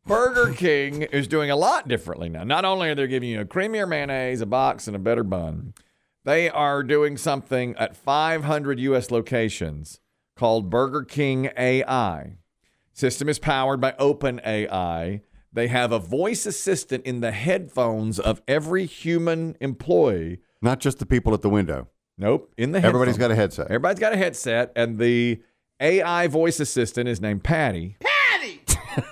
Burger King is doing a lot differently now. Not only are they giving you a creamier mayonnaise, a box, and a better bun, they are doing something at 500 U.S. locations called Burger King AI. System is powered by OpenAI. They have a voice assistant in the headphones of every human employee. Not just the people at the window. Nope, in the headphones. Everybody's got a headset. Everybody's got a headset, and the AI voice assistant is named Patty. Patty!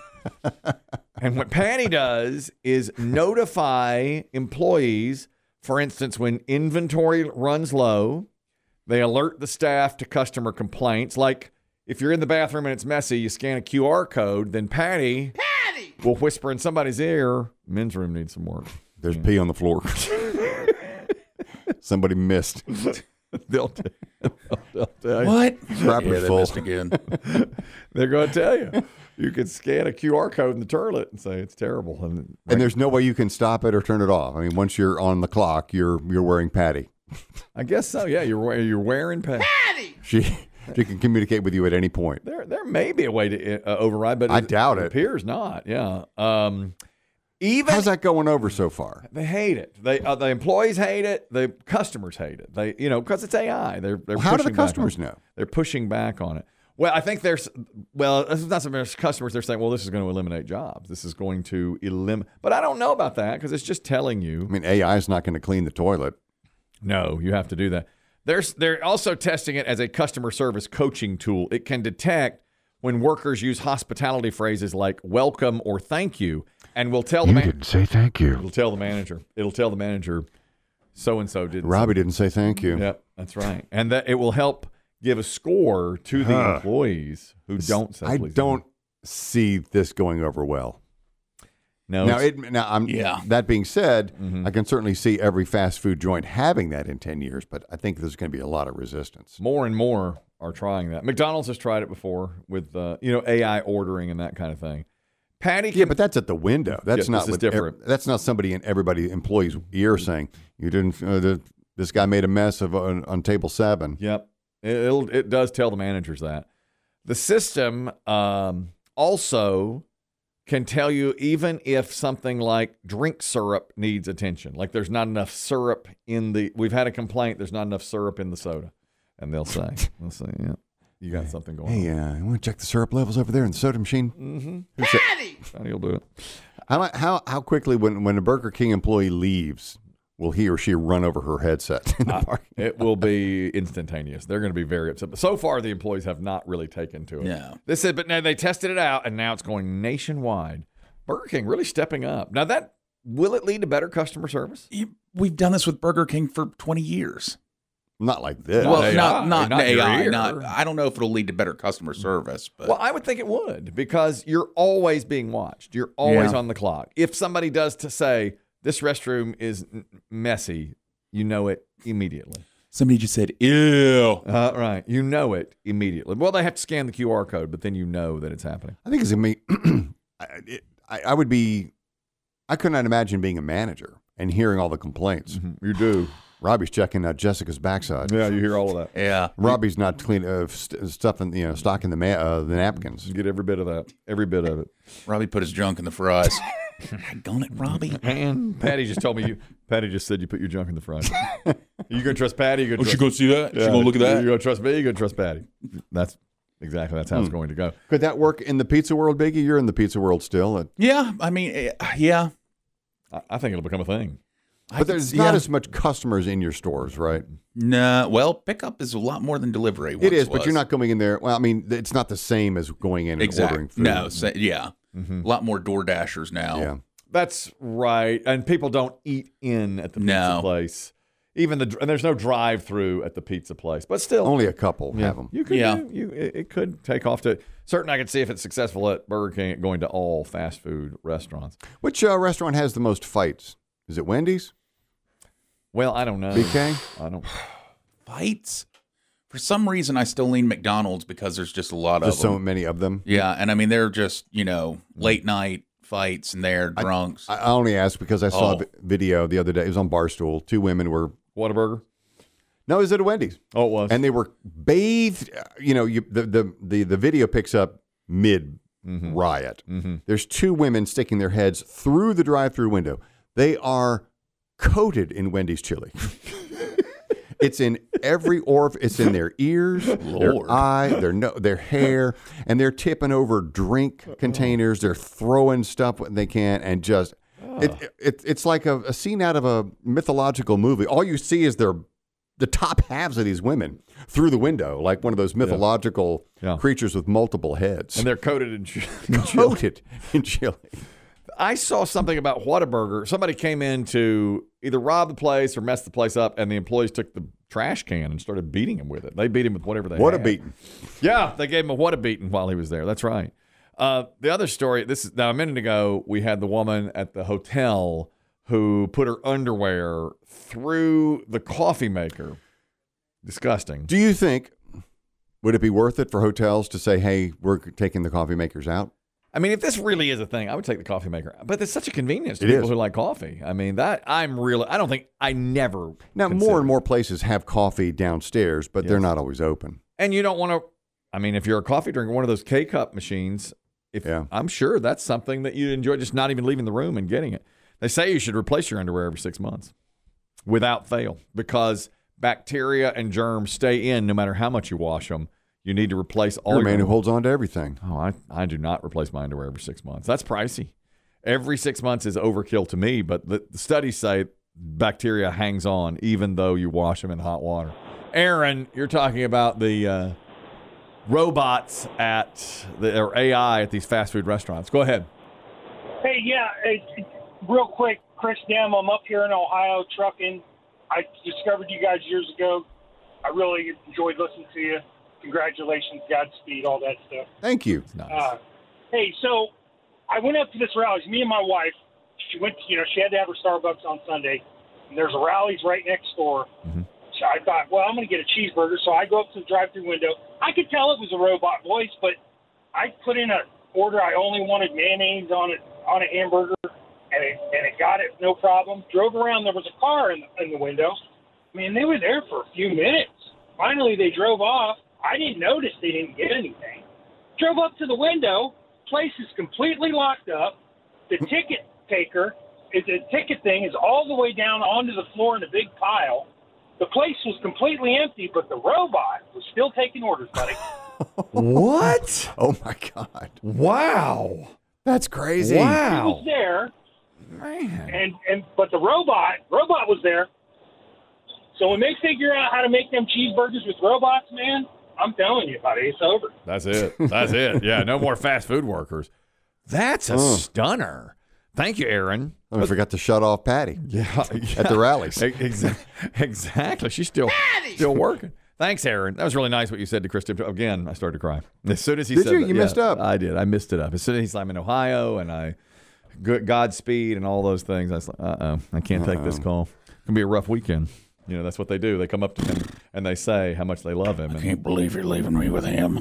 And what Patty does is notify employees, for instance, when inventory runs low, they alert the staff to customer complaints. Like if you're in the bathroom and it's messy, you scan a QR code, then Patty will whisper in somebody's ear, men's room needs some work. There's pee on the floor. Somebody missed. They'll tell you. What? Property full. Missed again. They're going to tell you. You can scan a QR code in the toilet and say it's terrible. And there's no way you can stop it or turn it off. I mean, once you're on the clock, you're wearing Patty. I guess so. Yeah, you're wearing Patty. She can communicate with you at any point. There may be a way to override, but I doubt it it. appears not. Yeah. Even How's that going over so far? they hate it. The employees hate it. The customers hate it. They because it's AI. They're How do the pushing back on customers it. know? They're pushing back on it. Well, I think it's not so much customers. They're saying, well, this is going to eliminate jobs. This is going to eliminate. But I don't know about that because it's just telling you. I mean, AI is not going to clean the toilet. No, you have to do that. They're also testing it as a customer service coaching tool. It can detect when workers use hospitality phrases like welcome or thank you, and will tell the manager. didn't say thank you. It'll tell the manager so-and-so did. Robbie didn't say thank you. Yep, that's right. And that it will help give a score to the employees who don't say I please. don't see this going over well. No. That being said, I can certainly see every fast food joint having that in 10 years, but I think there's going to be a lot of resistance. More and more are trying that. McDonald's has tried it before with AI ordering and that kind of thing. Patty can, Yeah, but that's at the window. That's not this is different. That's not somebody in everybody employee's ear saying you didn't. This guy made a mess of on table 7. Yep. It does tell the managers that. The system also can tell you even if something like drink syrup needs attention. Like there's not enough syrup we've had a complaint, there's not enough syrup in the soda. And they'll say, yeah, you got something going on. Hey, I want to check the syrup levels over there in the soda machine. Mm-hmm. Patty will do it. How quickly when a Burger King employee leaves will he or she run over her headset in the parking lot? It will be instantaneous. They're going to be very upset. But so far, the employees have not really taken to it. No. They said, but now they tested it out, and now it's going nationwide. Burger King really stepping up. Now, will it lead to better customer service? We've done this with Burger King for 20 years. Not like this. Well, AI, not not your AI. ear. I don't know if it'll lead to better customer service. But Well, I would think it would because you're always being watched. You're always on the clock. If somebody does to say, this restroom is messy, you know it immediately. somebody just said, ew. Right. You know it immediately. Well, they have to scan the QR code, but then you know that it's happening. I think it's going to be, I could not imagine being a manager and hearing all the complaints. Mm-hmm. You do. Robbie's checking out Jessica's backside. Yeah, you hear all of that. Yeah. Robbie's not clean stocking the napkins. You get every bit of that. Every bit of it. Robbie put his junk in the fries. Daggone it, Robbie. And Patty just told me Patty just said you put your junk in the fries. You gonna trust Patty? You gonna trust, she go see that? She go look at that? You gonna trust me? You gonna trust Patty? That's how it's going to go. Could that work in the pizza world, Biggie? You're in the pizza world still. Yeah. I mean, yeah. I think it'll become a thing. But there's not as much customers in your stores, right? Nah. Well, pickup is a lot more than delivery. It is, but you're not going in there. Well, I mean, it's not the same as going in and ordering food. No. A lot more Door Dashers now. Yeah. That's right. And people don't eat in at the pizza place. And there's no drive-through at the pizza place, but still, only a couple have them. You could, it could take off to. Certainly, I could see if it's successful at Burger King, going to all fast food restaurants. Which restaurant has the most fights? Is it Wendy's? Well, I don't know. BK? I don't. Fights? For some reason, I still lean McDonald's because there's just a lot of them. Just so many of them. Yeah, and I mean they're just late night fights and they're drunks. I only ask because I saw a video the other day. It was on Barstool. 2 women were. Whataburger? No, it was at a Wendy's. Oh, it was. And they were bathed. The video picks up mid riot. There's two women sticking their heads through the drive-through window. They are coated in Wendy's chili. It's in every orifice. It's in their ears, their eye, their hair, and they're tipping over drink containers. They're throwing stuff when they can, and just it's like a scene out of a mythological movie. All you see is the top halves of these women through the window, like one of those mythological creatures with multiple heads, and they're coated in chili. Coated in chili. I saw something about Whataburger. Somebody came in to either rob the place or mess the place up, and the employees took the trash can and started beating him with it. They beat him with whatever they had. What a beating. Yeah, they gave him a what a beating while he was there. That's right. The other story, now a minute ago, we had the woman at the hotel who put her underwear through the coffee maker. Disgusting. Do you think, would it be worth it for hotels to say, hey, we're taking the coffee makers out? I mean, if this really is a thing, I would take the coffee maker. But it's such a convenience to people who like coffee. I mean, I never. Now, more and more places have coffee downstairs, but they're not always open. And you don't want to, I mean, if you're a coffee drinker, one of those K-Cup machines, I'm sure that's something that you enjoy, just not even leaving the room and getting it. They say you should replace your underwear every 6 months without fail, because bacteria and germs stay in no matter how much you wash them. You need to replace all. You're a man who holds on to everything. Oh, I do not replace my underwear every 6 months. That's pricey. Every 6 months is overkill to me, but the studies say bacteria hangs on even though you wash them in hot water. Aaron, you're talking about the robots or AI at these fast food restaurants. Go ahead. Hey, real quick, Chris Dem, I'm up here in Ohio trucking. I discovered you guys years ago. I really enjoyed listening to you. Congratulations, Godspeed, all that stuff. Thank you. Nice. Hey, so I went up to this rally. Me and my wife, she went, she had to have her Starbucks on Sunday, and there's a Rally's right next door. Mm-hmm. So I thought, well, I'm going to get a cheeseburger. So I go up to the drive-thru window. I could tell it was a robot voice, but I put in an order. I only wanted mayonnaise on a hamburger, and it got it no problem. Drove around. There was a car in the window. I mean, they were there for a few minutes. Finally, they drove off. I didn't notice they didn't get anything. Drove up to the window. Place is completely locked up. The ticket thing is all the way down onto the floor in a big pile. The place was completely empty, but the robot was still taking orders, buddy. What? Oh, my God. Wow. That's crazy. Wow. He was there. Man. But the robot was there. So when they figure out how to make them cheeseburgers with robots, man, I'm telling you, buddy, it's over. That's it. Yeah, no more fast food workers. That's a stunner. Thank you, Aaron. I forgot to shut off Patty. Yeah. At the rallies. Exactly. She's still working. Thanks, Aaron. That was really nice what you said to Chris. Again, I started to cry. As soon as he said you messed up. I did. I missed it up. As soon as he's like, I'm in Ohio, and Godspeed and all those things, I was like, I can't take this call. It's going to be a rough weekend. That's what they do. They come up to him and they say how much they love him. I can't believe you're leaving me with him.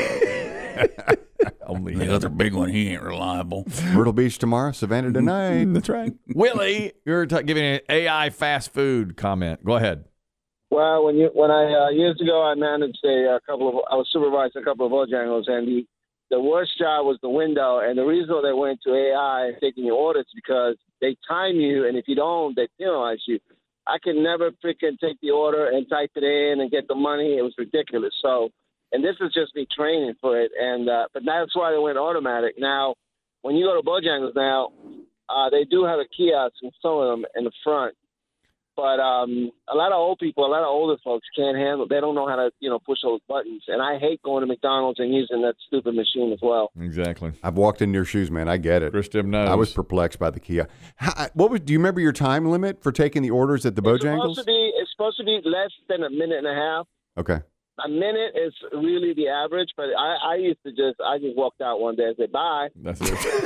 Only the other big one, he ain't reliable. Myrtle Beach tomorrow, Savannah tonight. That's right. Willie, you're giving an AI fast food comment. Go ahead. Well, when I years ago I managed I was supervising a couple of Bojangles, and the worst job was the window. And the reason they went to AI taking your orders because they time you, and if you don't, they penalize you. I could never freaking take the order and type it in and get the money. It was ridiculous. So, and this is just me training for it. And but that's why they went automatic. Now, when you go to Bojangles now, they do have a kiosk in some of them in the front. But a lot of old people, a lot of older folks can't handle. They don't know how to, push those buttons. And I hate going to McDonald's and using that stupid machine as well. Exactly. I've walked in your shoes, man. I get it. Chris Tim knows. I was perplexed by the kiosk. Do you remember your time limit for taking the orders at the Bojangles? It's supposed to be less than a minute and a half. Okay. A minute is really the average, but I just walked out one day and said bye. That's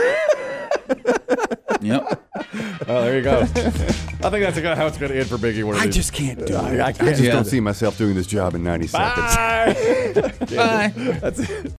it. Yep. Oh, there you go. I think that's how it's going to end for Biggie. I just can't do it. I just don't see myself doing this job in 90 seconds. Bye. Bye. That's it.